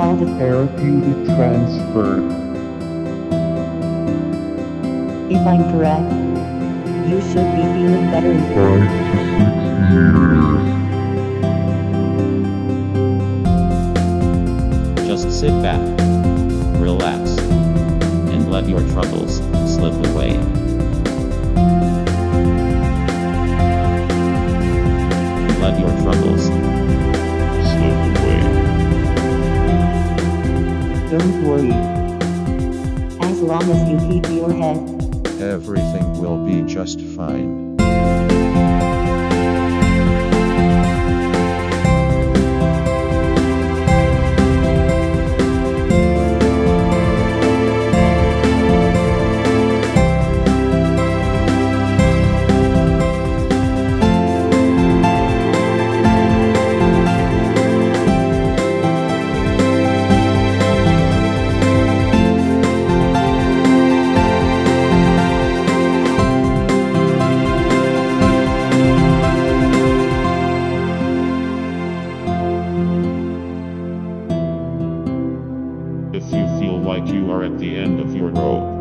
called a therapeutic transfer. If I'm correct, you should be feeling better in 5 to 6 years. Just sit back, relax, and let your troubles slip away. Let your troubles slip away. Don't worry. As long as you keep your head, Everything will be just fine. If you feel like you are at the end of your rope,